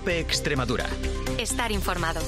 COPE Extremadura. Estar informado.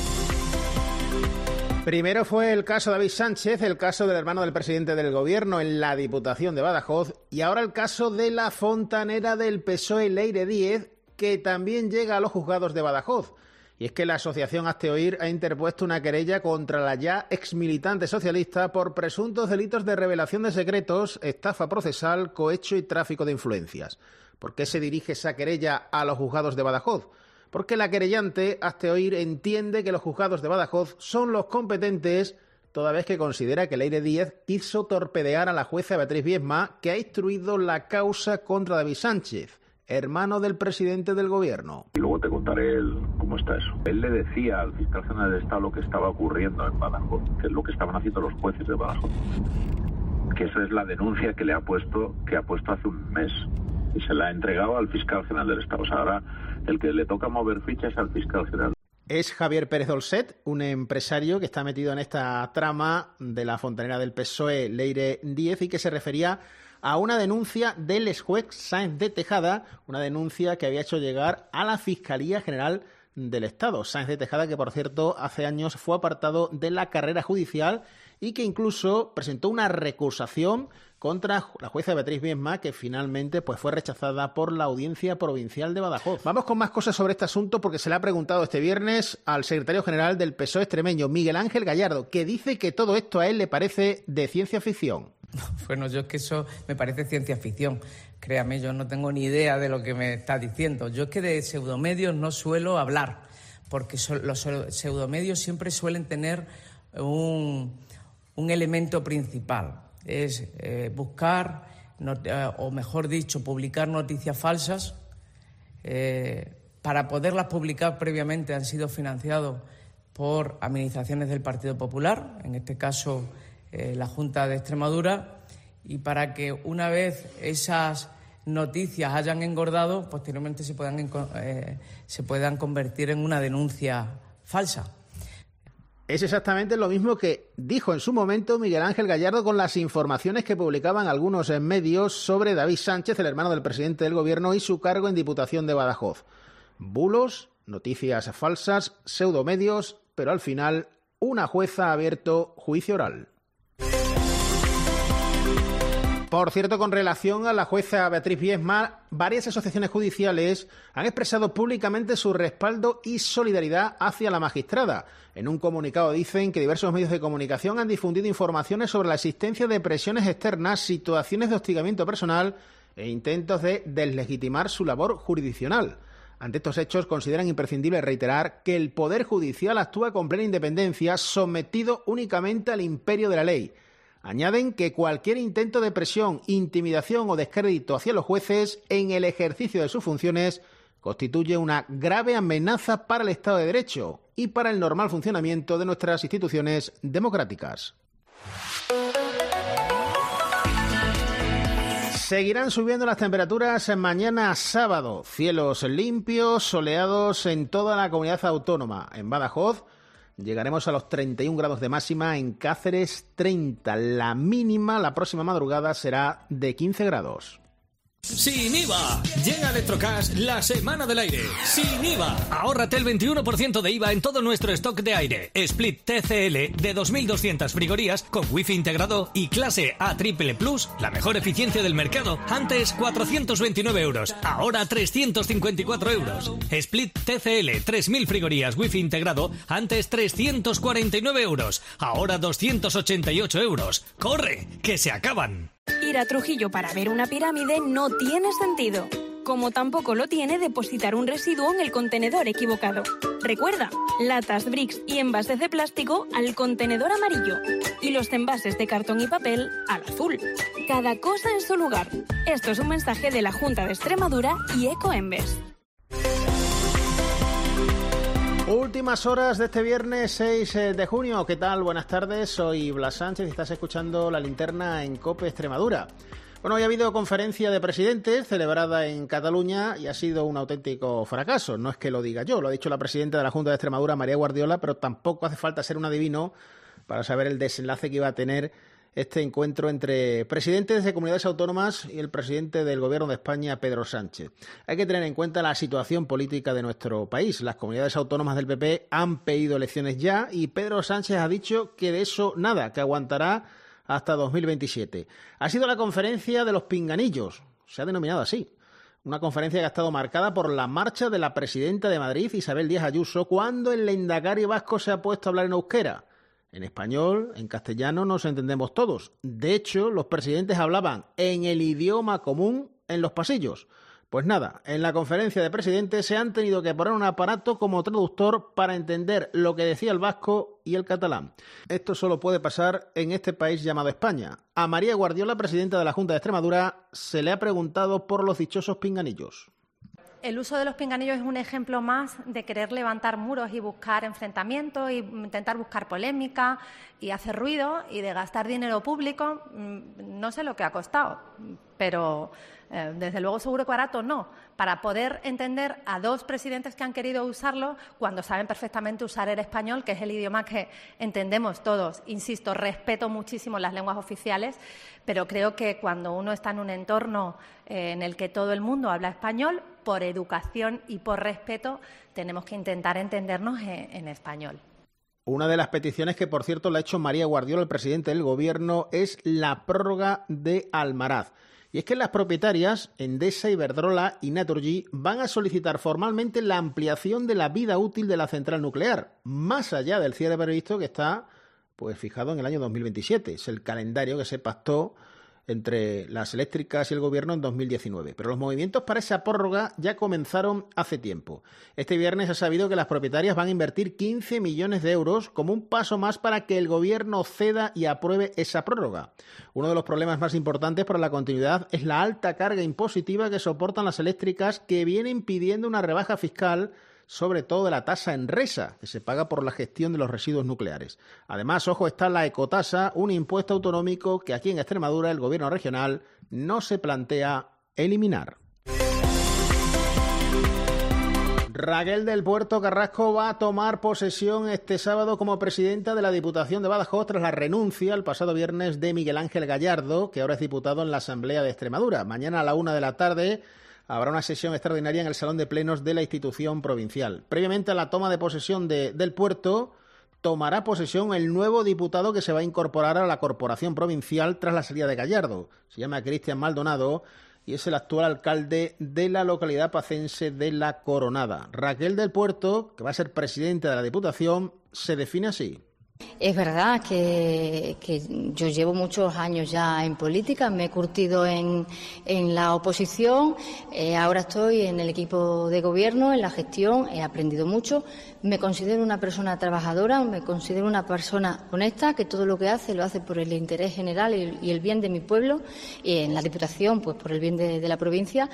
Primero fue el caso David Sánchez, el caso del hermano del presidente del Gobierno en la Diputación de Badajoz, y ahora el caso de la fontanera del PSOE, Leire Díez, que también llega a los juzgados de Badajoz. Y es que la asociación Hazte Oír ha interpuesto una querella contra la ya exmilitante socialista por presuntos delitos de revelación de secretos, estafa procesal, cohecho y tráfico de influencias. ¿Por qué se dirige esa querella a los juzgados de Badajoz? Porque la querellante, Hazte Oír, entiende que los juzgados de Badajoz son los competentes, toda vez que considera que Leire Díez quiso torpedear a la jueza Beatriz Viesma, que ha instruido la causa contra David Sánchez, hermano del presidente del Gobierno. Y luego te contaré cómo está eso. Él le decía al fiscal general del Estado lo que estaba ocurriendo en Badajoz, que es lo que estaban haciendo los jueces de Badajoz. Que esa es la denuncia que ha puesto hace un mes. Y se la ha entregado al fiscal general del Estado. O sea, ahora el que le toca mover fichas es al fiscal general. Es Javier Pérez Dolcet, un empresario que está metido en esta trama de la fontanera del PSOE, Leire Díez, y que se refería a una denuncia del exjuez Sáenz de Tejada, una denuncia que había hecho llegar a la Fiscalía General del Estado. Sáenz de Tejada, que por cierto hace años fue apartado de la carrera judicial y que incluso presentó una recusación contra la jueza Beatriz Viesma, que finalmente fue rechazada por la Audiencia Provincial de Badajoz. Vamos con más cosas sobre este asunto, porque se le ha preguntado este viernes al secretario general del PSOE extremeño, Miguel Ángel Gallardo, que dice que todo esto a él le parece de ciencia ficción. Bueno, yo es que eso me parece ciencia ficción. Créame, yo no tengo ni idea de lo que me está diciendo. Yo es que de pseudomedios no suelo hablar, porque los pseudomedios siempre suelen tener un elemento principal. Es buscar, o mejor dicho, publicar noticias falsas. Para poderlas publicar previamente han sido financiados por administraciones del Partido Popular, en este caso la Junta de Extremadura, y para que una vez esas noticias hayan engordado, posteriormente se puedan convertir en una denuncia falsa. Es exactamente lo mismo que dijo en su momento Miguel Ángel Gallardo con las informaciones que publicaban algunos medios sobre David Sánchez, el hermano del presidente del Gobierno, y su cargo en Diputación de Badajoz. Bulos, noticias falsas, pseudomedios, pero al final una jueza ha abierto juicio oral. Por cierto, con relación a la jueza Beatriz Viesma, varias asociaciones judiciales han expresado públicamente su respaldo y solidaridad hacia la magistrada. En un comunicado dicen que diversos medios de comunicación han difundido informaciones sobre la existencia de presiones externas, situaciones de hostigamiento personal e intentos de deslegitimar su labor jurisdiccional. Ante estos hechos, consideran imprescindible reiterar que el Poder Judicial actúa con plena independencia, sometido únicamente al imperio de la ley. Añaden que cualquier intento de presión, intimidación o descrédito hacia los jueces en el ejercicio de sus funciones constituye una grave amenaza para el Estado de Derecho y para el normal funcionamiento de nuestras instituciones democráticas. Seguirán subiendo las temperaturas mañana sábado. Cielos limpios, soleados en toda la comunidad autónoma. En Badajoz llegaremos a los 31 grados de máxima, en Cáceres 30. La mínima la próxima madrugada será de 15 grados. Sin IVA. Llega a Electrocash la semana del aire. Sin IVA. Ahórrate el 21% de IVA en todo nuestro stock de aire. Split TCL de 2.200 frigorías con wifi integrado y clase A Triple Plus, la mejor eficiencia del mercado. Antes 429 euros, ahora 354 euros. Split TCL 3.000 frigorías wifi integrado, antes 349 euros, ahora 288 euros. ¡Corre, que se acaban! Ir a Trujillo para ver una pirámide no tiene sentido, como tampoco lo tiene depositar un residuo en el contenedor equivocado. Recuerda, latas, bricks y envases de plástico al contenedor amarillo y los envases de cartón y papel al azul. Cada cosa en su lugar. Esto es un mensaje de la Junta de Extremadura y Ecoembes. Últimas horas de este viernes 6 de junio. ¿Qué tal? Buenas tardes, soy Blas Sánchez y estás escuchando La Linterna en COPE Extremadura. Bueno, hoy ha habido conferencia de presidentes celebrada en Cataluña y ha sido un auténtico fracaso. No es que lo diga yo, lo ha dicho la presidenta de la Junta de Extremadura, María Guardiola, pero tampoco hace falta ser un adivino para saber el desenlace que iba a tener este encuentro entre presidentes de comunidades autónomas y el presidente del Gobierno de España, Pedro Sánchez. Hay que tener en cuenta la situación política de nuestro país. Las comunidades autónomas del PP han pedido elecciones ya y Pedro Sánchez ha dicho que de eso nada, que aguantará hasta 2027. Ha sido la conferencia de los pinganillos, se ha denominado así. Una conferencia que ha estado marcada por la marcha de la presidenta de Madrid, Isabel Díaz Ayuso, cuando el lehendakari vasco se ha puesto a hablar en euskera. En español, en castellano, nos entendemos todos. De hecho, los presidentes hablaban en el idioma común en los pasillos. Pues nada, en la conferencia de presidentes se han tenido que poner un aparato como traductor para entender lo que decía el vasco y el catalán. Esto solo puede pasar en este país llamado España. A María Guardiola, presidenta de la Junta de Extremadura, se le ha preguntado por los dichosos pinganillos. El uso de los pinganillos es un ejemplo más de querer levantar muros y buscar enfrentamientos y intentar buscar polémica y hacer ruido y de gastar dinero público. No sé lo que ha costado, pero desde luego seguro que barato no. Para poder entender a dos presidentes que han querido usarlo cuando saben perfectamente usar el español, que es el idioma que entendemos todos. Insisto, respeto muchísimo las lenguas oficiales, pero creo que cuando uno está en un entorno en el que todo el mundo habla español, por educación y por respeto, tenemos que intentar entendernos en español. Una de las peticiones que, por cierto, le ha hecho María Guardiola, el presidente del Gobierno, es la prórroga de Almaraz. Y es que las propietarias, Endesa, Iberdrola y Naturgy, van a solicitar formalmente la ampliación de la vida útil de la central nuclear, más allá del cierre previsto que está fijado en el año 2027. Es el calendario que se pactó entre las eléctricas y el Gobierno en 2019. Pero los movimientos para esa prórroga ya comenzaron hace tiempo. Este viernes ha sabido que las propietarias van a invertir 15 millones de euros como un paso más para que el Gobierno ceda y apruebe esa prórroga. Uno de los problemas más importantes para la continuidad es la alta carga impositiva que soportan las eléctricas, que vienen pidiendo una rebaja fiscal, sobre todo de la tasa Enresa, que se paga por la gestión de los residuos nucleares. Además, ojo, está la ecotasa, un impuesto autonómico que aquí en Extremadura el Gobierno regional no se plantea eliminar. Raquel del Puerto Carrasco va a tomar posesión este sábado como presidenta de la Diputación de Badajoz tras la renuncia el pasado viernes de Miguel Ángel Gallardo, que ahora es diputado en la Asamblea de Extremadura. Mañana a la 1 de la tarde habrá una sesión extraordinaria en el Salón de Plenos de la institución provincial. Previamente a la toma de posesión del puerto, tomará posesión el nuevo diputado que se va a incorporar a la corporación provincial tras la salida de Gallardo. Se llama Cristian Maldonado y es el actual alcalde de la localidad pacense de La Coronada. Raquel del Puerto, que va a ser presidenta de la Diputación, se define así. Es verdad que yo llevo muchos años ya en política, me he curtido en la oposición, ahora estoy en el equipo de gobierno, en la gestión, he aprendido mucho, me considero una persona trabajadora, me considero una persona honesta, que todo lo que hace lo hace por el interés general y el bien de mi pueblo, y en la Diputación pues por el bien de la provincia.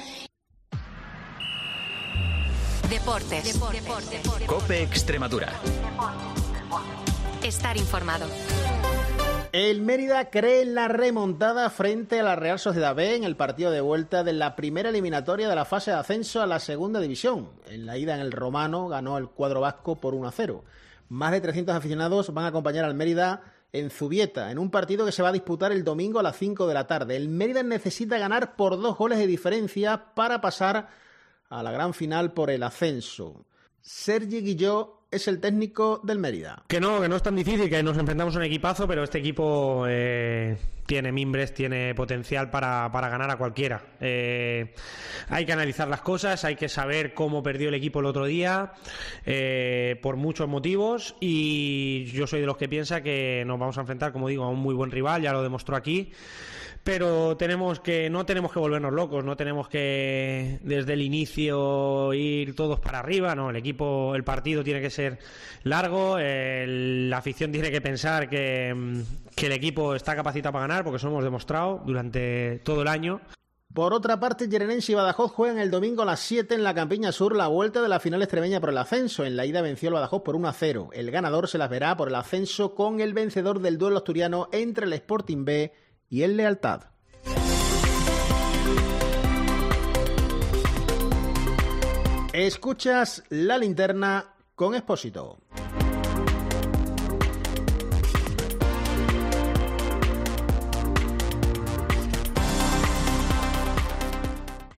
Deportes. COPE Extremadura. Estar informado. El Mérida cree en la remontada frente a la Real Sociedad B en el partido de vuelta de la primera eliminatoria de la fase de ascenso a la segunda división. En la ida en el Romano ganó el cuadro vasco por 1-0. Más de 300 aficionados van a acompañar al Mérida en Zubieta, en un partido que se va a disputar el domingo a las 5 de la tarde. El Mérida necesita ganar por 2 goles de diferencia para pasar a la gran final por el ascenso. Sergi Guilló es el técnico del Mérida. Que no es tan difícil, que nos enfrentamos a un equipazo, pero este equipo tiene mimbres, tiene potencial para ganar a cualquiera. Hay que analizar las cosas, hay que saber cómo perdió el equipo el otro día, por muchos motivos, y yo soy de los que piensa que nos vamos a enfrentar, como digo, a un muy buen rival, ya lo demostró aquí. Pero no tenemos que volvernos locos, no tenemos que desde el inicio ir todos para arriba, no, el partido tiene que ser largo, la afición tiene que pensar que el equipo está capacitado para ganar, porque eso lo hemos demostrado durante todo el año. Por otra parte, Llerenense y Badajoz juegan el domingo a las 7 en la Campiña Sur la vuelta de la final extremeña por el ascenso. En la ida venció el Badajoz por 1-0. El ganador se las verá por el ascenso con el vencedor del duelo asturiano entre el Sporting B y el Lealtad. Escuchas La Linterna con Expósito.